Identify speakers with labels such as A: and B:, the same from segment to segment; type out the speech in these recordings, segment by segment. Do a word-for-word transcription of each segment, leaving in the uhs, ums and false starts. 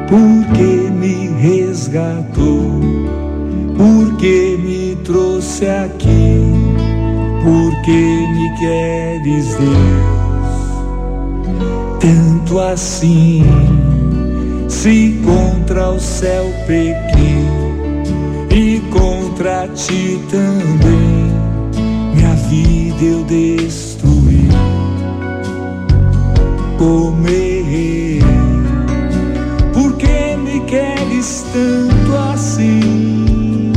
A: porque me resgatou, porque me trouxe aqui, porque me queres, Deus, tanto assim. Se contra o céu pequei e contra ti também, minha vida eu destruí, como errei, porque me queres tanto assim.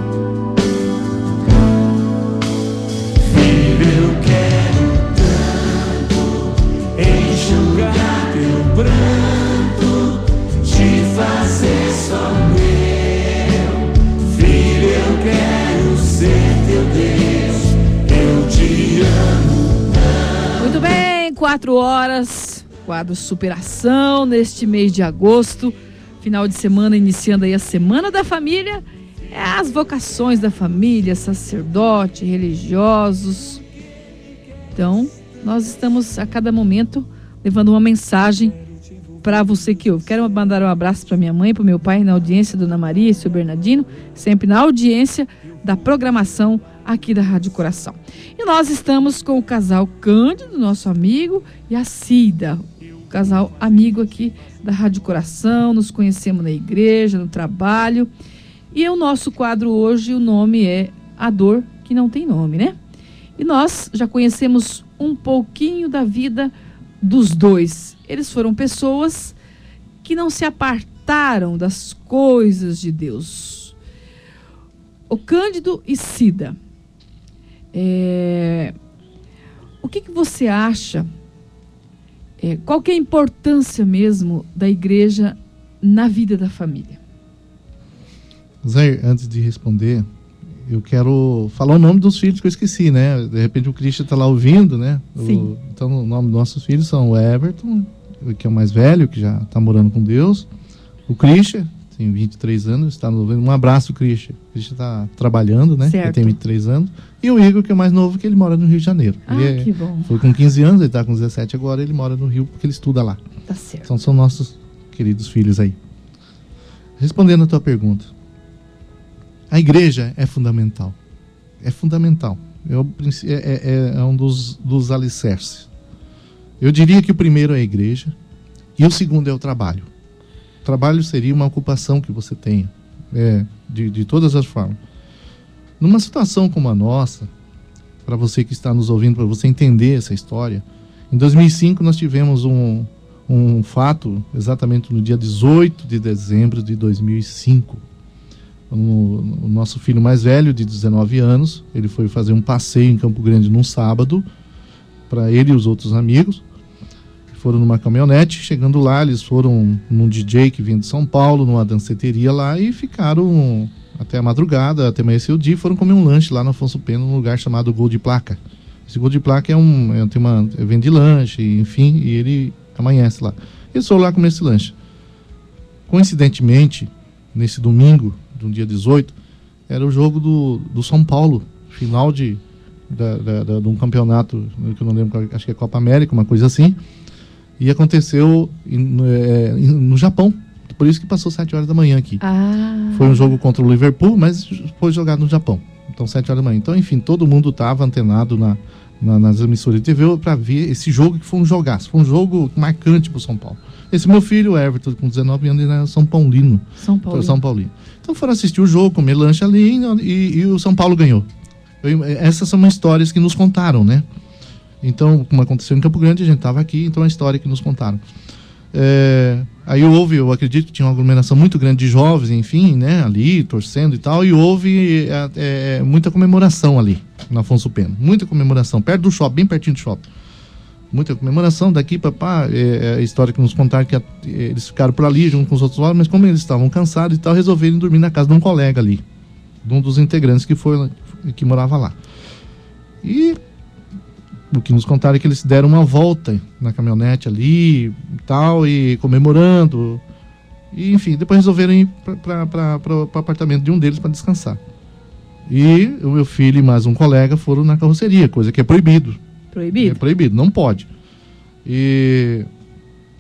A: Filho, eu quero tanto enxugar teu pranto, te fazer só meu. Filho, eu quero ser teu Deus, eu te amo tanto.
B: Muito bem, quatro horas, quadro Superação, neste mês de agosto, final de semana, iniciando aí a Semana da Família, é as vocações da família, sacerdote, religiosos. Então, nós estamos a cada momento levando uma mensagem para você que ouve. Quero mandar um abraço para minha mãe, para o meu pai na audiência, Dona Maria e seu Bernardino, sempre na audiência da programação aqui da Rádio Coração. E nós estamos com o casal Cândido, nosso amigo, e a Cida, o casal amigo aqui da Rádio Coração. Nos conhecemos na igreja, no trabalho. E o nosso quadro hoje, o nome é A Dor que Não Tem Nome, né? E nós já conhecemos um pouquinho da vida dos dois. Eles foram pessoas que não se apartaram das coisas de Deus. O Cândido e Cida, é, o que, que você acha, é, qual que é a importância mesmo da igreja na vida da família?
C: Zé, antes de responder, eu quero falar o nome dos filhos que eu esqueci, né? De repente o Christian está lá ouvindo, né?
B: Sim.
C: O, então o nome dos nossos filhos são o Everton, que é o mais velho, que já está morando com Deus. O Christian, tem vinte e três anos, está no... Um abraço, Christian. O Christian está trabalhando, né? Ele tem vinte e três anos. E o Igor, que é o mais novo, que ele mora no Rio de Janeiro.
B: Ah,
C: ele
B: que
C: é...
B: bom.
C: Foi com quinze anos, ele está com dezessete agora, ele mora no Rio porque ele estuda lá.
B: Tá certo.
C: Então são nossos queridos filhos aí. Respondendo a tua pergunta, a igreja é fundamental. É fundamental. É, é, é um dos, dos alicerces. Eu diria que o primeiro é a igreja e o segundo é o trabalho. O trabalho seria uma ocupação que você tenha, é, de, de todas as formas. Numa situação como a nossa, para você que está nos ouvindo, para você entender essa história, em dois mil e cinco nós tivemos um, um fato, exatamente no dia dezoito de dezembro de dois mil e cinco. O, o nosso filho mais velho, de dezenove anos, ele foi fazer um passeio em Campo Grande num sábado, para ele e os outros amigos. Foram numa caminhonete, chegando lá, eles foram num D J que vinha de São Paulo, numa danceteria lá, e ficaram até a madrugada, até amanhecer o dia, e foram comer um lanche lá no Afonso Pena, num lugar chamado Gol de Placa. Esse Gol de Placa é um, é, tem uma, é, vende lanche, enfim, e ele amanhece lá. Eles foram lá comer esse lanche. Coincidentemente, nesse domingo, do dia dezoito, era o jogo do, do São Paulo, final de, da, da, da, de um campeonato, que eu não lembro, acho que é Copa América, uma coisa assim, e aconteceu em, é, no Japão, por isso que passou sete horas da manhã aqui.
B: Ah.
C: Foi um jogo contra o Liverpool, mas foi jogado no Japão, então sete horas da manhã. Então, enfim, todo mundo estava antenado na, na, nas emissoras de T V para ver esse jogo, que foi um jogaço, foi um jogo marcante para o São Paulo. Esse meu filho, o Everton, com dezenove anos, ele era São Paulino.
B: São Paulino.
C: São Paulino. Então foram assistir o jogo, comer lanche ali, e, e o São Paulo ganhou. Eu, essas são histórias que nos contaram, né? Então, como aconteceu em Campo Grande, a gente estava aqui, então é a história que nos contaram. É, aí houve, eu acredito que tinha uma aglomeração muito grande de jovens, enfim, né? Ali, torcendo e tal, e houve é, é, muita comemoração ali, na Afonso Pena. Muita comemoração, perto do shopping, bem pertinho do shopping. Muita comemoração, daqui para pá, é, é a história que nos contaram que a, eles ficaram por ali junto com os outros, mas como eles estavam cansados e tal, resolveram dormir na casa de um colega ali, de um dos integrantes que foi que morava lá. E o que nos contaram é que eles deram uma volta na caminhonete ali e tal, e comemorando, e enfim, depois resolveram ir para o apartamento de um deles para descansar. E o meu filho e mais um colega foram na carroceria, coisa que é proibido.
B: Proibido?
C: É proibido, não pode. E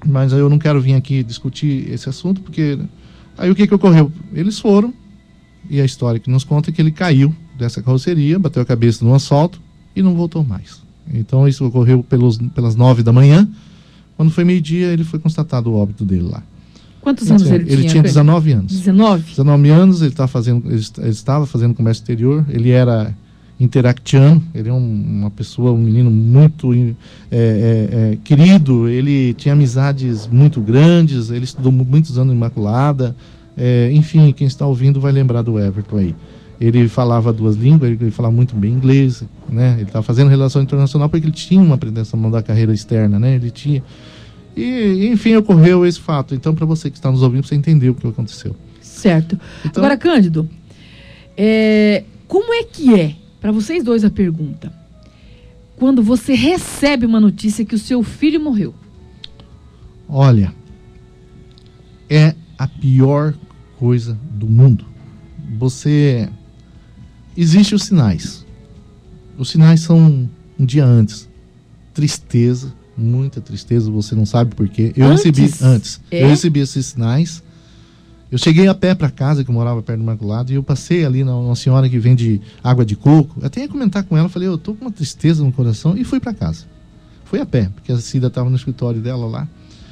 C: mas eu não quero vir aqui discutir esse assunto, porque aí o que que ocorreu? Eles foram, e a história que nos conta é que ele caiu dessa carroceria, bateu a cabeça num asfalto e não voltou mais. Então isso ocorreu pelos, pelas nove da manhã. Quando foi meio-dia, ele foi constatado o óbito dele lá.
B: Quantos anos ele, ele tinha?
C: Ele tinha dezenove anos.
B: dezenove?
C: dezenove anos, ele, tá fazendo, ele, ele estava fazendo comércio exterior, ele era interactiano, ele é um, uma pessoa, um menino muito é, é, é, querido, ele tinha amizades muito grandes, ele estudou muitos anos em Imaculada, é, enfim, quem está ouvindo vai lembrar do Everton aí. Ele falava duas línguas, ele falava muito bem inglês, né? Ele estava fazendo relação internacional porque ele tinha uma pretensão da carreira externa, né? Ele tinha... E, enfim, ocorreu esse fato. Então, para você que está nos ouvindo, você entendeu o que aconteceu.
B: Certo. Então, agora, Cândido, é, como é que é, para vocês dois a pergunta, quando você recebe uma notícia que o seu filho morreu?
C: Olha, é a pior coisa do mundo. Você... Existem os sinais. Os sinais são um dia antes. Tristeza, muita tristeza, você não sabe por quê. Eu
B: antes?
C: recebi antes.
B: É?
C: Eu recebi esses sinais. Eu cheguei a pé para casa, que eu morava perto do Imaculado, e eu passei ali na uma senhora que vende água de coco. Eu até ia comentar com ela, falei, eu tô com uma tristeza no coração, e fui para casa. Fui a pé, porque a Cida estava no escritório dela lá.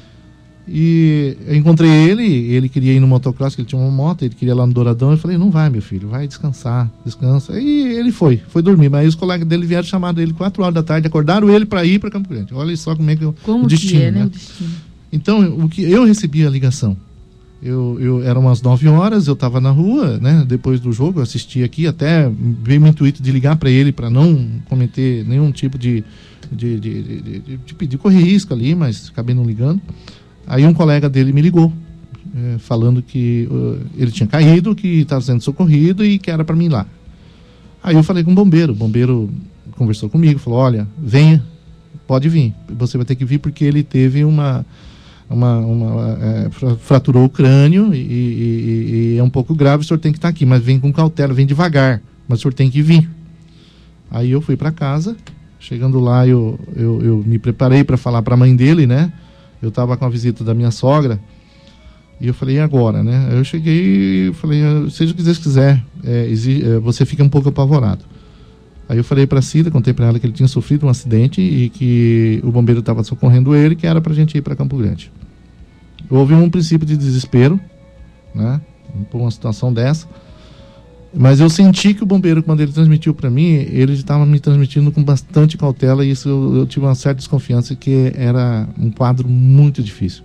C: E eu encontrei ele, ele queria ir no motocross, que ele tinha uma moto, ele queria ir lá no Douradão. Eu falei, não vai, meu filho, vai descansar, descansa. E ele foi, foi dormir. Mas aí os colegas dele vieram chamar ele quatro horas da tarde, acordaram ele para ir para Campo Grande. Olha só como é que eu,
B: como
C: o destino,
B: que é, né?
C: né?
B: O destino.
C: Então, o que eu recebi a ligação. Eu, eu era umas nove horas, eu estava na rua, né? Depois do jogo, eu assisti aqui, até veio o intuito de ligar para ele para não cometer nenhum tipo de de, de, de, de, de, de, de correr risco ali, mas acabei não ligando. Aí um colega dele me ligou, é, falando que uh, ele tinha caído, que estava sendo socorrido e que era para mim ir lá. Aí eu falei com o bombeiro, o bombeiro conversou comigo, falou, olha, venha, pode vir, você vai ter que vir porque ele teve uma, uma, uma é, fraturou o crânio e, e, e é um pouco grave, o senhor tem que estar aqui, mas vem com cautela, vem devagar, mas o senhor tem que vir. Aí eu fui para casa, chegando lá eu, eu, eu me preparei para falar para a mãe dele, né? Eu estava com a visita da minha sogra e eu falei, e agora, né? Eu cheguei e falei, seja o que Deus quiser, é, exige, é, você fica um pouco apavorado. Aí eu falei para a Cida, contei para ela que ele tinha sofrido um acidente e que o bombeiro estava socorrendo ele, que era para a gente ir para Campo Grande. Houve um princípio de desespero, né? Por uma situação dessa. Mas eu senti que o bombeiro, quando ele transmitiu para mim, ele estava me transmitindo com bastante cautela e isso eu, eu tive uma certa desconfiança que era um quadro muito difícil.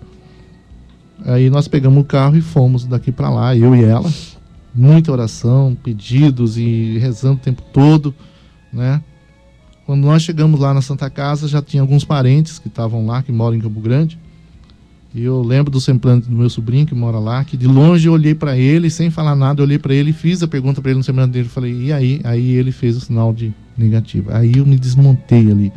C: Aí nós pegamos o carro e fomos daqui para lá, eu e ela. Muita oração, pedidos e rezando o tempo todo, né? Quando nós chegamos lá na Santa Casa, já tinha alguns parentes que estavam lá, que moram em Campo Grande. E eu lembro do semblante do meu sobrinho que mora lá, que de longe eu olhei para ele, sem falar nada, eu olhei para ele e fiz a pergunta para ele no semblante dele. Falei, e aí? Aí ele fez o sinal de negativo. Aí eu me desmontei ali.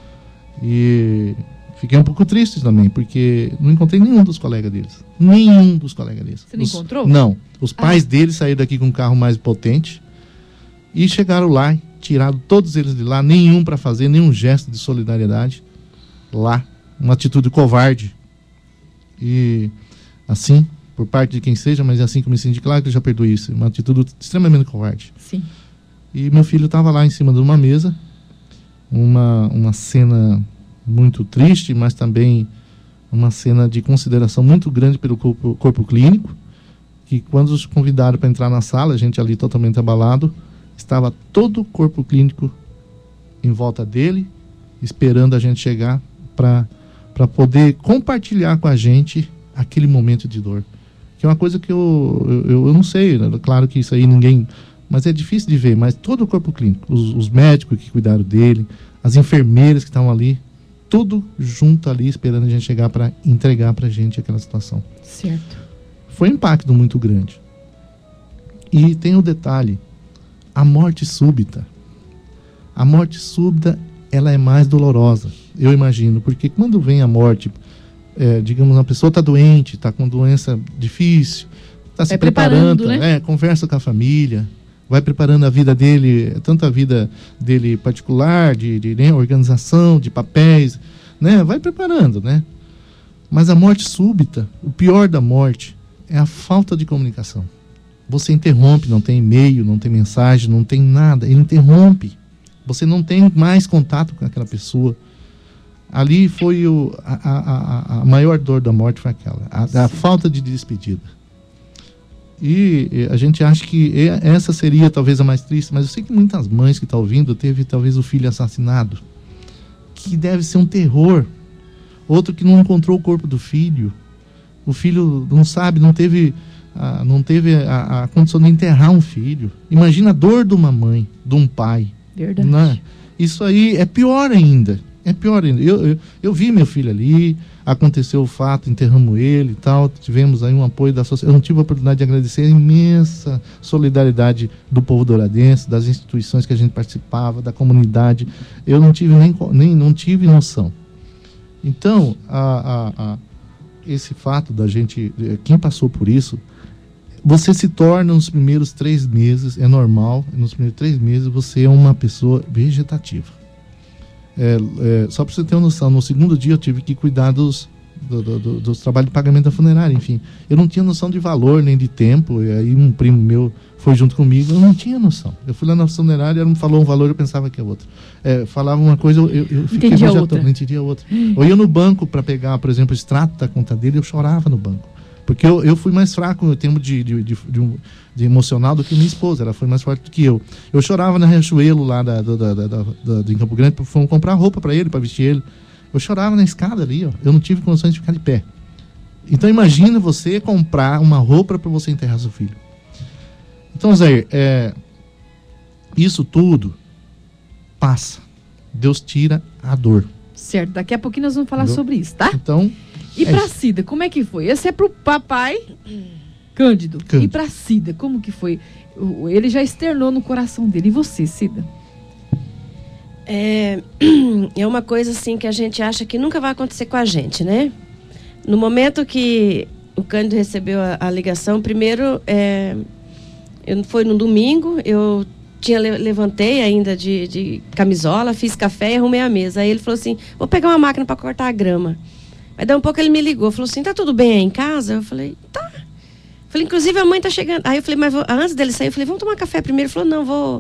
C: E fiquei um pouco triste também, porque não encontrei nenhum dos colegas deles. Nenhum dos colegas deles.
B: Você não
C: Os,
B: encontrou?
C: Não. Os pais
B: ah.
C: deles saíram daqui com um carro mais potente e chegaram lá, tiraram todos eles de lá, nenhum para fazer, nenhum gesto de solidariedade lá. Uma atitude covarde. E assim, por parte de quem seja, mas é assim que eu me senti, claro que eu já perdoei isso, uma atitude extremamente covarde.
B: Sim.
C: E meu filho estava lá em cima de uma mesa, uma, uma cena muito triste, mas também uma cena de consideração muito grande pelo corpo, corpo clínico, que quando os convidaram para entrar na sala, a gente ali totalmente abalado, estava todo o corpo clínico em volta dele, esperando a gente chegar para para poder compartilhar com a gente aquele momento de dor. Que é uma coisa que eu, eu, eu não sei, né? Claro que isso aí ninguém... Mas é difícil de ver, mas todo o corpo clínico, os, os médicos que cuidaram dele, as enfermeiras que estavam ali, tudo junto ali, esperando a gente chegar para entregar para a gente aquela situação.
B: Certo.
C: Foi um impacto muito grande. E tem o detalhe, a morte súbita. A morte súbita, ela é mais dolorosa, eu imagino, porque quando vem a morte, é, digamos, uma pessoa está doente, está com doença difícil, está se
B: vai
C: preparando,
B: preparando, né?
C: é, conversa com a família, vai preparando a vida dele, tanto a vida dele particular, de, de né, organização, de papéis, né, vai preparando, né? Mas a morte súbita, o pior da morte, é a falta de comunicação. Você interrompe, não tem e-mail, não tem mensagem, não tem nada. Ele interrompe. Você não tem mais contato com aquela pessoa. Ali foi o, a, a, a maior dor da morte, foi aquela. A, a falta de despedida. E, e a gente acha que essa seria talvez a mais triste, mas eu sei que muitas mães que estão ouvindo teve talvez o filho assassinado, que deve ser um terror. Outro que não encontrou o corpo do filho. O filho não sabe, não teve, a, não teve a, a condição de enterrar um filho. Imagina a dor de uma mãe, de um pai.
B: Verdade.
C: Né? Isso aí é pior ainda. É pior ainda. Eu, eu, eu vi meu filho ali, aconteceu o fato, enterramos ele e tal. Tivemos aí um apoio da sociedade. Eu não tive a oportunidade de agradecer a imensa solidariedade do povo douradense, das instituições que a gente participava, da comunidade. Eu não tive nem, nem não tive noção. Então, a, a, a, esse fato da gente, quem passou por isso, você se torna nos primeiros três meses, é normal, nos primeiros três meses você é uma pessoa vegetativa. É, é, só para você ter uma noção, no segundo dia eu tive que cuidar dos, do, do, do, dos trabalhos de pagamento da funerária, enfim. Eu não tinha noção de valor nem de tempo, e aí um primo meu foi junto comigo, eu não tinha noção. Eu fui lá na funerária, ela me falou um valor, eu pensava que é outro. É, falava uma coisa, eu, eu, eu fiquei
B: entendi a outra.
C: Não entendia outra. Eu ia no banco para pegar, por exemplo, o extrato da conta dele, eu chorava no banco. Porque eu, eu fui mais fraco no termo de, de, de, de, um, de emocional do que minha esposa, ela foi mais forte do que eu. Eu chorava na Riachuelo, lá da, da, da, da, da, de Campo Grande, fomos comprar roupa para ele, para vestir ele. Eu chorava na escada ali, ó. Eu não tive condições de ficar de pé. Então imagina você comprar uma roupa para você enterrar seu filho. Então, Zé, é, isso tudo passa. Deus tira a dor.
B: Certo, daqui a pouquinho nós vamos falar
C: Entendeu?
B: sobre isso, tá?
C: Então,
B: e
C: é
B: pra
C: isso.
B: Cida, como é que foi? Esse é pro papai Cândido.
C: Cândido.
B: E pra Cida, como que foi? O- Ele já externou no coração dele. E você, Cida?
D: É, é uma coisa assim que a gente acha que nunca vai acontecer com a gente, né? No momento que o Cândido recebeu a, a ligação, primeiro, é, eu, foi no domingo, eu tinha, le- levantei ainda de, de camisola, fiz café e arrumei a mesa. Aí ele falou assim, vou pegar uma máquina para cortar a grama. Aí daí um pouco ele me ligou, falou assim, tá tudo bem aí em casa? Eu falei, tá. Falei, inclusive a mãe tá chegando. Aí eu falei, mas vou... antes dele sair, eu falei, vamos tomar café primeiro. Ele falou, não, vou...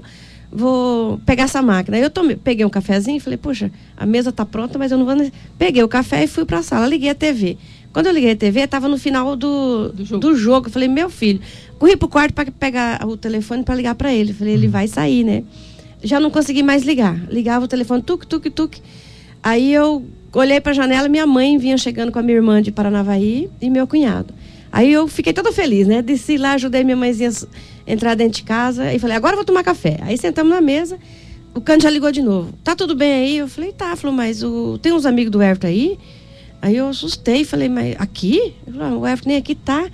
D: vou pegar essa máquina. Aí eu tomei, peguei um cafezinho e falei, poxa, a mesa tá pronta, mas eu não vou... Peguei o café e fui pra sala, liguei a T V. Quando eu liguei a T V, tava no final do,
B: Do jogo.
D: do jogo. Eu falei, meu filho, corri pro quarto para pegar o telefone para ligar para ele. Eu falei, ele vai sair, né? Já não consegui mais ligar. Ligava o telefone, tuc, tuc, tuc. Aí eu olhei pra janela, minha mãe vinha chegando com a minha irmã de Paranavaí e meu cunhado. Aí eu fiquei toda feliz, né? Desci lá, ajudei minha mãezinha a entrar dentro de casa e falei, agora eu vou tomar café. Aí sentamos na mesa, o Cândido já ligou de novo. Tá tudo bem aí? Eu falei, tá. Falou, mas o... tem uns amigos do Everton aí? Aí eu assustei, falei, mas aqui? Ele falou, o Everton nem aqui tá.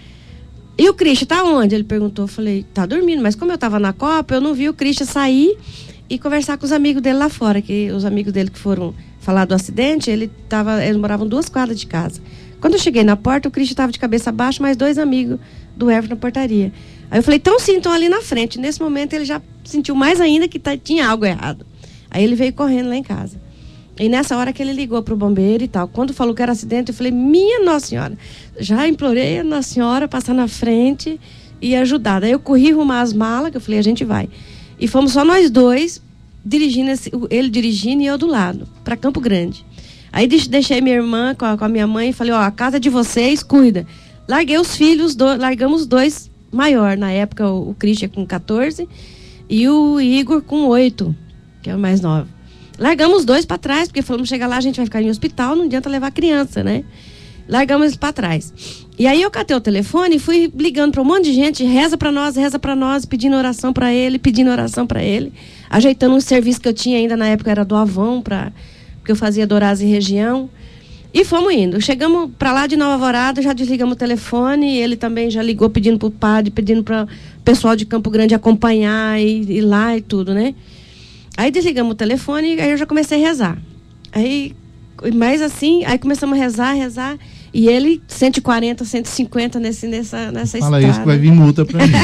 D: E o Christian, tá onde? Ele perguntou, eu falei, tá dormindo. Mas como eu tava na Copa, eu não vi o Christian sair e conversar com os amigos dele lá fora, que os amigos dele que foram falar do acidente, ele tava, eles moravam duas quadras de casa. Quando eu cheguei na porta, o Christian estava de cabeça baixa, mais dois amigos do Everton na portaria. Aí eu falei, então sim, estão ali na frente. Nesse momento ele já sentiu mais ainda que tá, tinha algo errado. Aí ele veio correndo lá em casa. E nessa hora que ele ligou pro bombeiro e tal, quando falou que era acidente, eu falei, minha Nossa Senhora, já implorei a Nossa Senhora passar na frente e ajudar. Daí eu corri arrumar as malas, que eu falei, a gente vai. E fomos só nós dois, dirigindo esse, ele dirigindo e eu do lado, para Campo Grande. Aí deixei minha irmã com a, com a minha mãe e falei, ó, a casa de vocês, cuida. Larguei os filhos, do, largamos dois maior, na época o, o Christian com quatorze e o Igor com oito, que é o mais novo. Largamos os dois para trás, porque falamos, chegar lá a gente vai ficar em hospital, não adianta levar criança, né? Largamos eles para trás. E aí eu catei o telefone e fui ligando para um monte de gente, reza para nós, reza para nós, pedindo oração para ele, pedindo oração para ele, ajeitando um serviço que eu tinha ainda na época, era do Avon, para porque eu fazia Dourados e região. E fomos indo. Chegamos para lá de Nova Alvorada, já desligamos o telefone, ele também já ligou pedindo para o padre, pedindo para o pessoal de Campo Grande acompanhar e ir lá e tudo, né? Aí desligamos o telefone e aí eu já comecei a rezar. Aí, mas assim, aí começamos a rezar, rezar, e ele cento e quarenta, cento e cinquenta nesse, nessa, nessa
C: Fala
D: estrada.
C: isso que vai vir multa pra mim.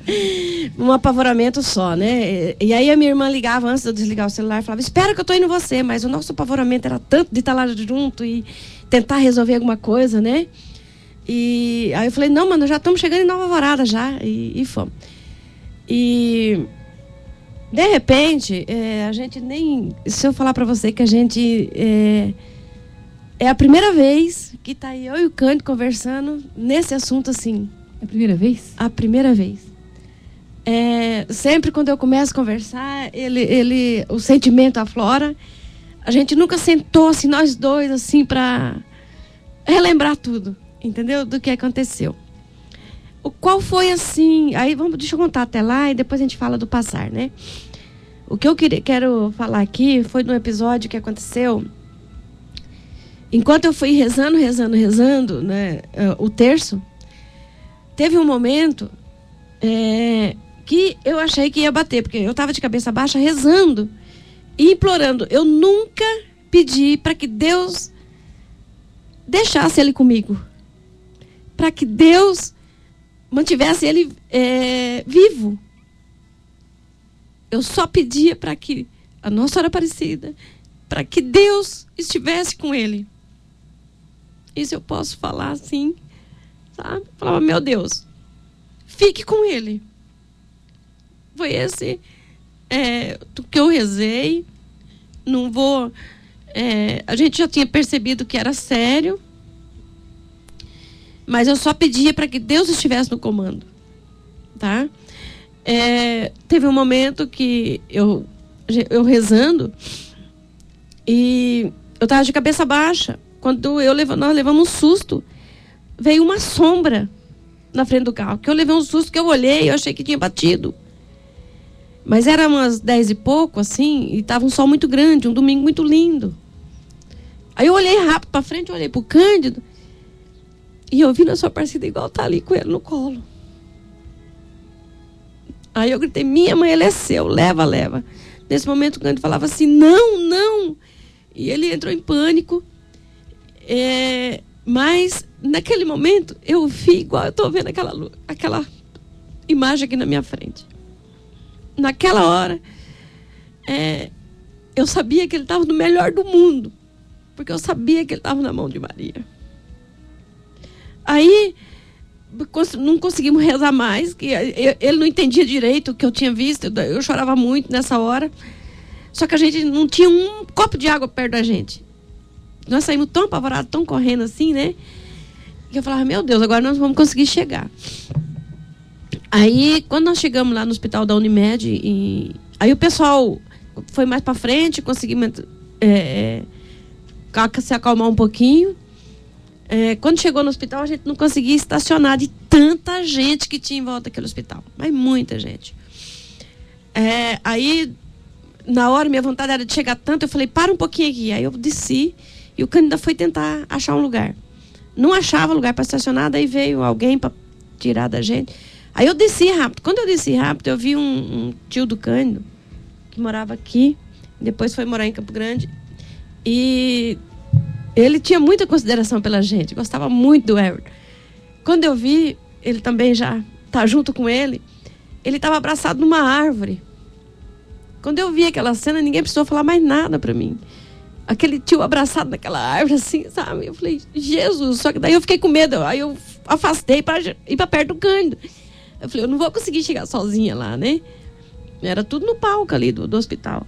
D: Um apavoramento só, né? E aí a minha irmã ligava antes de eu desligar o celular e falava, espera que eu tô indo você, mas o nosso apavoramento era tanto de estar lá junto e tentar resolver alguma coisa, né? E aí eu falei, não, mano, já estamos chegando em Nova Alvorada já. E, e fomos. E de repente, é, a gente nem... Se eu falar para você que a gente... É, é a primeira vez que tá eu e o Cândido conversando nesse assunto assim.
B: É a primeira vez?
D: A primeira vez. É, sempre quando eu começo a conversar, ele, ele, o sentimento aflora. A gente nunca sentou assim, nós dois, assim, para relembrar tudo, entendeu? Do que aconteceu. O qual foi assim... Aí vamos, deixa eu contar até lá e depois a gente fala do passar, né? O que eu queria, quero falar aqui foi no episódio que aconteceu. Enquanto eu fui rezando, rezando, rezando, né, o terço, teve um momento é, que eu achei que ia bater, porque eu estava de cabeça baixa rezando e implorando. Eu nunca pedi para que Deus deixasse ele comigo, para que Deus mantivesse ele é, vivo. Eu só pedia para que a Nossa Senhora Aparecida, para que Deus estivesse com ele. Isso eu posso falar assim, sabe? Falava, meu Deus, fique com ele. Foi esse é, do que eu rezei. Não vou... É, a gente já tinha percebido que era sério, mas eu só pedia para que Deus estivesse no comando, tá? É, teve um momento que eu, eu rezando e eu estava de cabeça baixa. Quando eu levo, nós levamos um susto, veio uma sombra na frente do carro, que eu levei um susto, que eu olhei e eu achei que tinha batido. Mas era umas dez e pouco, assim, e estava um sol muito grande, um domingo muito lindo. Aí eu olhei rápido para frente, eu olhei para o Cândido, e eu vi na sua parecida igual tá ali com ele no colo. Aí eu gritei, minha mãe, ele é seu, leva, leva. Nesse momento o Cândido falava assim, não, não. E ele entrou em pânico. É, mas naquele momento eu vi igual eu estou vendo aquela, aquela imagem aqui na minha frente. Naquela hora é, eu sabia que ele estava no melhor do mundo, porque eu sabia que ele estava na mão de Maria. Aí não conseguimos rezar mais, que ele não entendia direito o que eu tinha visto, eu chorava muito nessa hora, só que a gente não tinha um copo de água perto da gente. Nós saímos tão apavorados, tão correndo assim, né? Que eu falava, meu Deus, agora nós vamos conseguir chegar. Aí, quando nós chegamos lá no hospital da Unimed, e... aí o pessoal foi mais para frente, conseguimos é, se acalmar um pouquinho. É, quando chegou no hospital, a gente não conseguia estacionar de tanta gente que tinha em volta daquele hospital. Mas muita gente. É, aí, na hora, minha vontade era de chegar tanto, eu falei, para um pouquinho aqui. Aí eu desci. E o Cândido foi tentar achar um lugar. Não achava lugar para estacionar, daí veio alguém para tirar da gente. Aí eu desci rápido. Quando eu desci rápido, eu vi um, um tio do Cândido, que morava aqui, depois foi morar em Campo Grande. E ele tinha muita consideração pela gente, gostava muito do Everton. Quando eu vi, ele também já tá junto com ele, ele estava abraçado numa árvore. Quando eu vi aquela cena, ninguém precisou falar mais nada para mim. Aquele tio abraçado naquela árvore, assim, sabe? Eu falei, Jesus, só que daí eu fiquei com medo. Aí eu afastei para ir para perto do Cândido. Eu falei, eu não vou conseguir chegar sozinha lá, né? Era tudo no palco ali do, do hospital.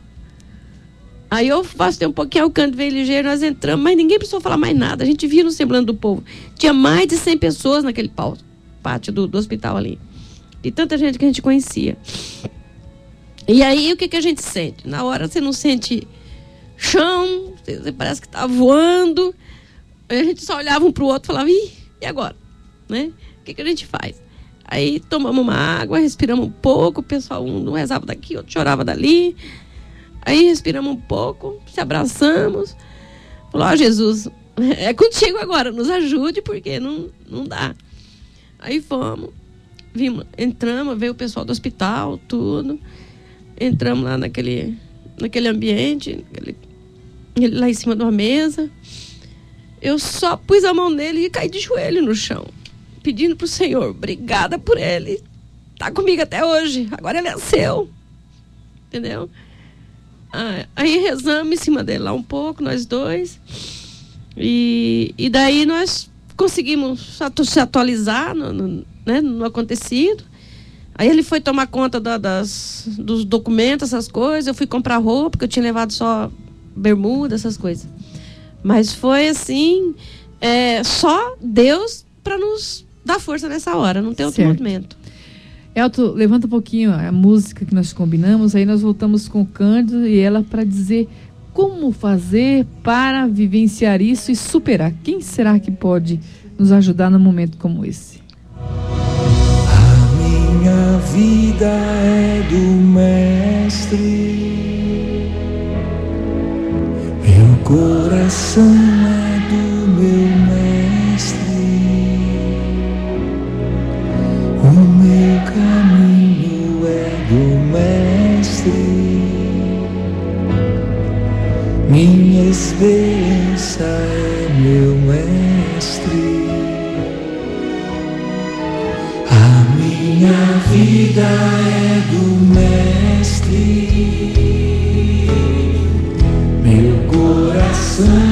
D: Aí eu afastei um pouquinho, o Cândido veio ligeiro, nós entramos, mas ninguém precisou falar mais nada. A gente via no semblante do povo. Tinha mais de cem pessoas naquele pau, pátio do, do hospital ali. E tanta gente que a gente conhecia. E aí, o que, que a gente sente? Na hora você não sente chão, você parece que está voando. Aí a gente só olhava um para o outro e falava, ih, e agora? Né? O que, que a gente faz? Aí tomamos uma água, respiramos um pouco, o pessoal um não rezava daqui, outro chorava dali. Aí respiramos um pouco, se abraçamos. Falou, ó, Jesus, é contigo agora, nos ajude, porque não, não dá. Aí fomos, vimos, entramos, veio o pessoal do hospital, tudo. Entramos lá naquele, naquele ambiente, naquele, lá em cima de uma mesa. Eu só pus a mão nele e caí de joelho no chão, pedindo pro Senhor, obrigada por ele. Tá comigo até hoje, agora ele é seu. Entendeu? Ah, aí rezamos em cima dele lá um pouco, nós dois. E, e daí nós conseguimos atu- se atualizar no, no, né, no acontecido. Aí ele foi tomar conta da, das, dos documentos, essas coisas. Eu fui comprar roupa, porque eu tinha levado só bermuda, essas coisas. Mas foi assim, é, só Deus para nos dar força nessa hora, não tem outro
B: Certo.
D: movimento.
B: Elton, levanta um pouquinho a música que nós combinamos, aí nós voltamos com o Cândido e ela para dizer como fazer para vivenciar isso e superar. Quem será que pode nos ajudar num momento como esse?
A: A minha vida é do Mestre, meu coração é do meu Mestre, o meu caminho é do Mestre, minha esperança é meu Mestre. A minha vida é do Mestre, meu coração